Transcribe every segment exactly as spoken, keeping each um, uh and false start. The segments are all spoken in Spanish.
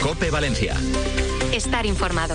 COPE Valencia. Estar informado.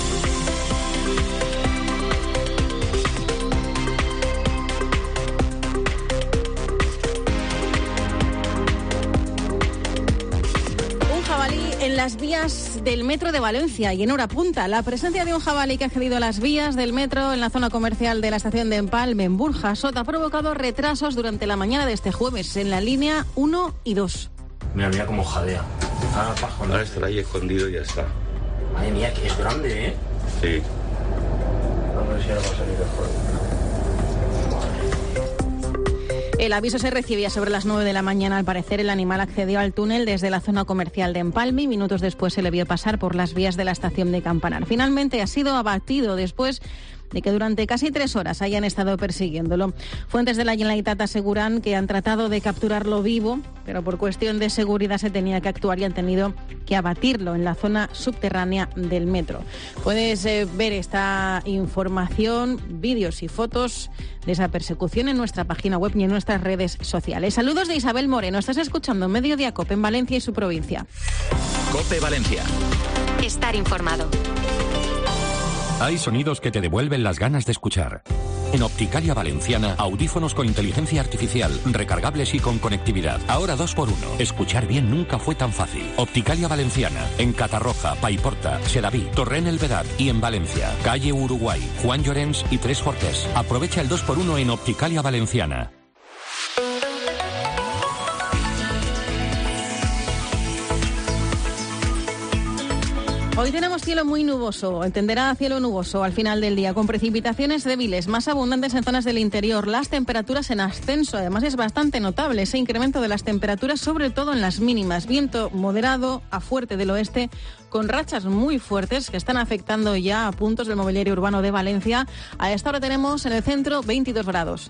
En las vías del metro de Valencia y en hora punta, la presencia de un jabalí que ha accedido a las vías del metro en la zona comercial de la estación de Empalme, en Burjasot, ha provocado retrasos durante la mañana de este jueves en la línea uno y dos. Mira, mira cómo jadea. Ah, Ahora estará ahí escondido y ya está. Madre mía, que es grande, ¿eh? Sí. Vamos a ver si ahora va a salir el juego. El aviso se recibía sobre las nueve de la mañana. Al parecer, el animal accedió al túnel desde la zona comercial de Empalme y minutos después se le vio pasar por las vías de la estación de Campanar. Finalmente ha sido abatido después de que durante casi tres horas hayan estado persiguiéndolo. Fuentes de la Generalitat aseguran que han tratado de capturarlo vivo, pero por cuestión de seguridad se tenía que actuar y han tenido que abatirlo en la zona subterránea del metro. Puedes eh, ver esta información, vídeos y fotos de esa persecución en nuestra página web y en nuestras redes sociales. Saludos de Isabel Moreno. Estás escuchando Mediodía COPE en Valencia y su provincia. COPE Valencia. Estar informado. Hay sonidos que te devuelven las ganas de escuchar. En Opticalia Valenciana, audífonos con inteligencia artificial, recargables y con conectividad. Ahora dos por uno. Escuchar bien nunca fue tan fácil. Opticalia Valenciana, en Catarroja, Paiporta, Sedaví, Torrent el Vedat y en Valencia. Calle Uruguay, Juan Llorens y Tres Fortés. Aprovecha el dos por uno en Opticalia Valenciana. Hoy tenemos cielo muy nuboso, tenderá a cielo nuboso al final del día, con precipitaciones débiles, más abundantes en zonas del interior, las temperaturas en ascenso. Además es bastante notable ese incremento de las temperaturas, sobre todo en las mínimas. Viento moderado a fuerte del oeste, con rachas muy fuertes que están afectando ya a puntos del mobiliario urbano de Valencia. A esta hora tenemos en el centro veintidós grados.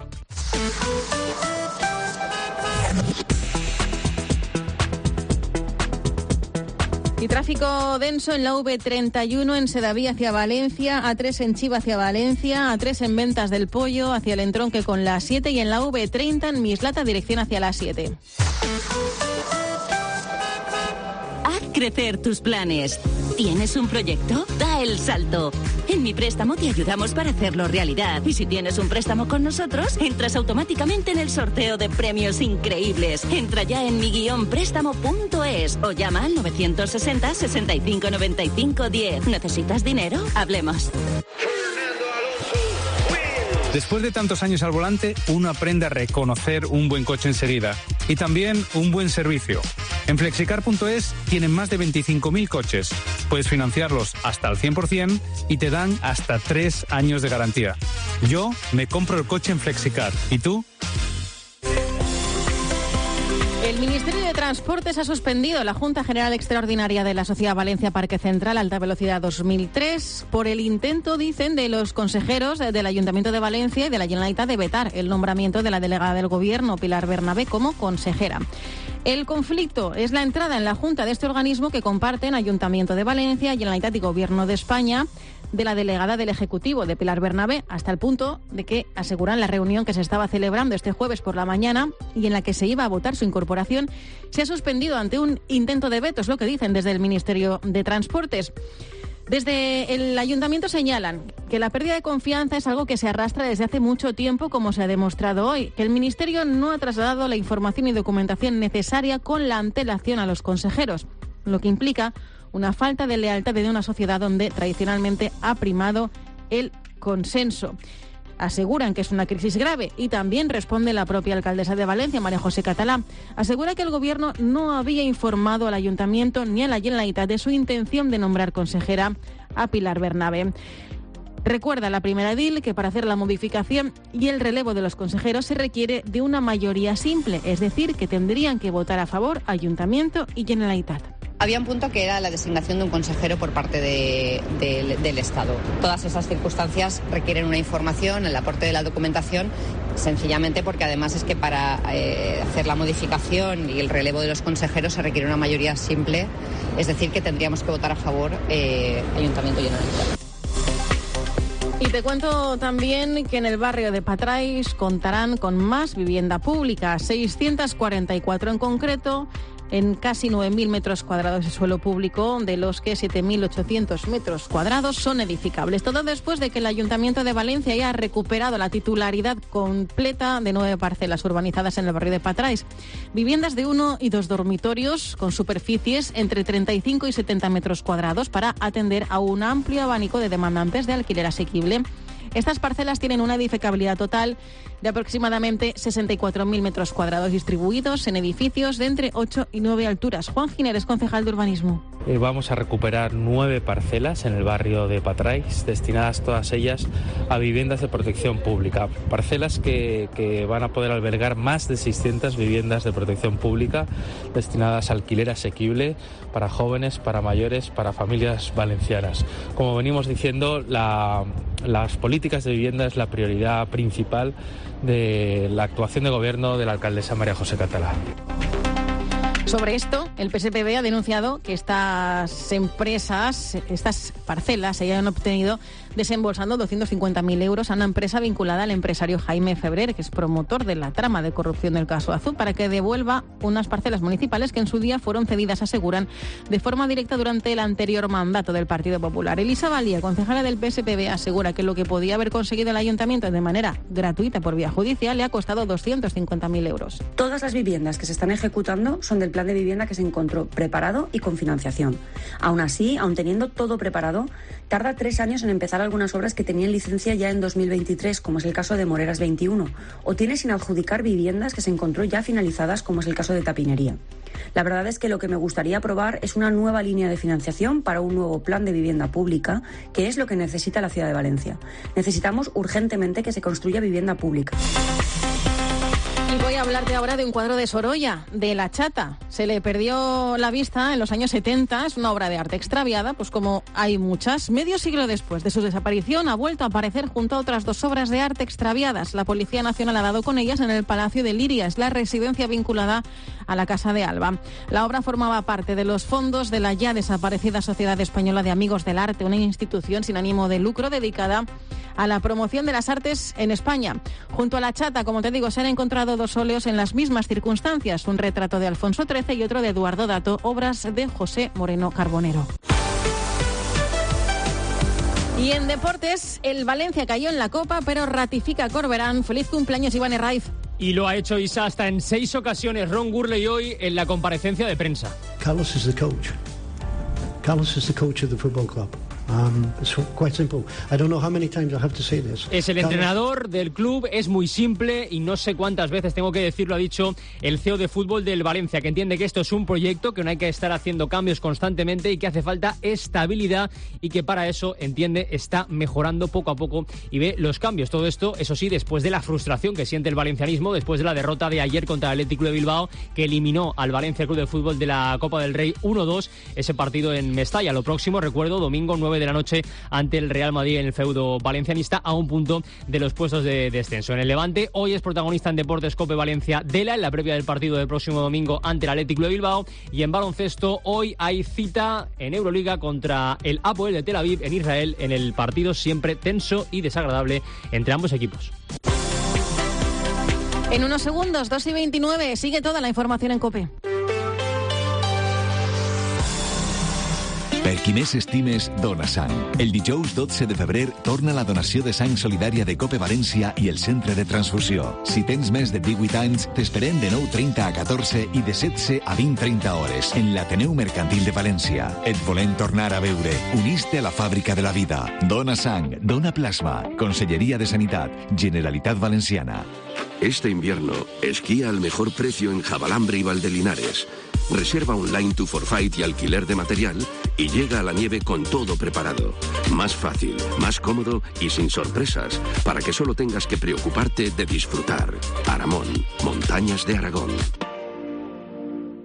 Y tráfico denso en la A V treinta y uno en Sedaví hacia Valencia, A tres en Chiva hacia Valencia, A tres en Ventas del Pollo hacia el entronque con la A siete y en la A V treinta en Mislata dirección hacia la A siete. Haz crecer tus planes. ¿Tienes un proyecto? Da el salto. En Mi Préstamo te ayudamos para hacerlo realidad. Y si tienes un préstamo con nosotros, entras automáticamente en el sorteo de premios increíbles. Entra ya en mi guión préstamo punto es o llama al novecientos sesenta, sesenta y cinco, noventa y cinco, diez. ¿Necesitas dinero? Hablemos. Después de tantos años al volante, uno aprende a reconocer un buen coche enseguida y también un buen servicio. En flexicar punto es tienen más de veinticinco mil coches. Puedes financiarlos hasta al cien por ciento y te dan hasta tres años de garantía. Yo me compro el coche en Flexicar. ¿Y tú? El Ministerio de Transportes ha suspendido la Junta General Extraordinaria de la Sociedad Valencia Parque Central Alta Velocidad dos mil tres por el intento, dicen, de los consejeros del Ayuntamiento de Valencia y de la Generalitat de vetar el nombramiento de la delegada del Gobierno, Pilar Bernabé, como consejera. El conflicto es la entrada en la Junta de este organismo que comparten Ayuntamiento de Valencia, Generalitat y Gobierno de España de la delegada del Ejecutivo, de Pilar Bernabé, hasta el punto de que aseguran la reunión que se estaba celebrando este jueves por la mañana y en la que se iba a votar su incorporación se ha suspendido ante un intento de veto, es lo que dicen desde el Ministerio de Transportes. Desde el Ayuntamiento señalan que la pérdida de confianza es algo que se arrastra desde hace mucho tiempo, como se ha demostrado hoy, que el Ministerio no ha trasladado la información y documentación necesaria con la antelación a los consejeros, lo que implica una falta de lealtad de una sociedad donde tradicionalmente ha primado el consenso. Aseguran que es una crisis grave y también responde la propia alcaldesa de Valencia, María José Catalá. Asegura que el Gobierno no había informado al Ayuntamiento ni a la Generalitat de su intención de nombrar consejera a Pilar Bernabé. Recuerda la primera edil que para hacer la modificación y el relevo de los consejeros se requiere de una mayoría simple, es decir, que tendrían que votar a favor Ayuntamiento y Generalitat. Había un punto que era la designación de un consejero por parte de, de, del Estado. Todas esas circunstancias requieren una información, el aporte de la documentación, sencillamente porque además es que para eh, hacer la modificación y el relevo de los consejeros se requiere una mayoría simple, es decir, que tendríamos que votar a favor eh, Ayuntamiento y Generalitat. Y te cuento también que en el barrio de Patrais contarán con más vivienda pública, seiscientos cuarenta y cuatro en concreto, en casi nueve mil metros cuadrados de suelo público, de los que siete mil ochocientos metros cuadrados son edificables. Todo después de que el Ayuntamiento de Valencia haya recuperado la titularidad completa de nueve parcelas urbanizadas en el barrio de Patrais. Viviendas de uno y dos dormitorios con superficies entre treinta y cinco y setenta metros cuadrados para atender a un amplio abanico de demandantes de alquiler asequible. Estas parcelas tienen una edificabilidad total de aproximadamente sesenta y cuatro mil metros cuadrados distribuidos en edificios de entre ocho y nueve alturas. Juan Gineres, concejal de Urbanismo. Eh, vamos a recuperar nueve parcelas en el barrio de Patrais, destinadas todas ellas a viviendas de protección pública. Parcelas que, que van a poder albergar más de seiscientas viviendas de protección pública destinadas a alquiler asequible para jóvenes, para mayores, para familias valencianas. Como venimos diciendo, la, las políticas de vivienda es la prioridad principal de la actuación de gobierno de la alcaldesa María José Catalá. Sobre esto, el P S P B ha denunciado que estas empresas, estas parcelas, se hayan obtenido desembolsando doscientos cincuenta mil euros a una empresa vinculada al empresario Jaime Febrer, que es promotor de la trama de corrupción del caso Azul, para que devuelva unas parcelas municipales que en su día fueron cedidas, aseguran, de forma directa durante el anterior mandato del Partido Popular. Elisa Valía, concejala del P S P B, asegura que lo que podía haber conseguido el ayuntamiento de manera gratuita por vía judicial le ha costado doscientos cincuenta mil euros. Todas las viviendas que se están ejecutando son del plan de vivienda que se encontró preparado y con financiación. Aún así, aun teniendo todo preparado, tarda tres años en empezar algunas obras que tenían licencia ya en dos mil veintitrés, como es el caso de Moreras veintiuno, o tiene sin adjudicar viviendas que se encontró ya finalizadas, como es el caso de Tapinería. La verdad es que lo que me gustaría aprobar es una nueva línea de financiación para un nuevo plan de vivienda pública, que es lo que necesita la ciudad de Valencia. Necesitamos urgentemente que se construya vivienda pública. Y voy a hablarte ahora de un cuadro de Sorolla, de La Chata. Se le perdió la vista en los años setenta, es una obra de arte extraviada, pues como hay muchas. Medio siglo después de su desaparición ha vuelto a aparecer junto a otras dos obras de arte extraviadas. La Policía Nacional ha dado con ellas en el Palacio de Lirias, la residencia vinculada a la Casa de Alba. La obra formaba parte de los fondos de la ya desaparecida Sociedad Española de Amigos del Arte, una institución sin ánimo de lucro dedicada a la promoción de las artes en España. Junto a La Chata, como te digo, se han encontrado dos óleos en las mismas circunstancias, un retrato de Alfonso trece y otro de Eduardo Dato, obras de José Moreno Carbonero. Y en deportes, el Valencia cayó en la Copa, pero ratifica a Corberán. Feliz cumpleaños, Iván Herraiz. Y lo ha hecho Isa hasta en seis ocasiones Ron Gurley hoy en la comparecencia de prensa. Carlos is the coach. Carlos is the coach of the football club. Um, it's quite simple. I don't know how many times I have to say this. Es el entrenador del club, es muy simple y no sé cuántas veces tengo que decirlo, ha dicho el C E O de fútbol del Valencia, que entiende que esto es un proyecto, que no hay que estar haciendo cambios constantemente y que hace falta estabilidad y que para eso, entiende, está mejorando poco a poco y ve los cambios. Todo esto, eso sí, después de la frustración que siente el valencianismo, después de la derrota de ayer contra el Athletic Club de Bilbao, que eliminó al Valencia Club de Fútbol de la Copa del Rey uno dos, ese partido en Mestalla. Lo próximo, recuerdo, domingo nueve de la noche ante el Real Madrid en el feudo valencianista, a un punto de los puestos de descenso. En el Levante, hoy es protagonista en Deportes Cope Valencia Dela, en la previa del partido del próximo domingo ante el Athletic Club de Bilbao. Y en baloncesto, hoy hay cita en Euroliga contra el Hapoel de Tel Aviv en Israel, en el partido siempre tenso y desagradable entre ambos equipos. En unos segundos, dos y veintinueve, sigue toda la información en COPE. Per qui més estimes, dona sang. El dijous dotze de febrer torna la donació de sang solidària de Cope València i el Centre de Transfusió. Si tens més de divuit anys, t'esperem de nou trenta a catorze i de setze a vint trenta hores en l'Ateneu Mercantil de València. Et volem tornar a veure. Uniste a la fàbrica de la vida. Dona sang, dona plasma. Conselleria de Sanitat, Generalitat Valenciana. Este invierno, esquía al mejor precio en Jabalambre y Valdelinares. Reserva online tu forfait y alquiler de material y llega a la nieve con todo preparado. Más fácil, más cómodo y sin sorpresas, para que solo tengas que preocuparte de disfrutar. Aramón, Montañas de Aragón.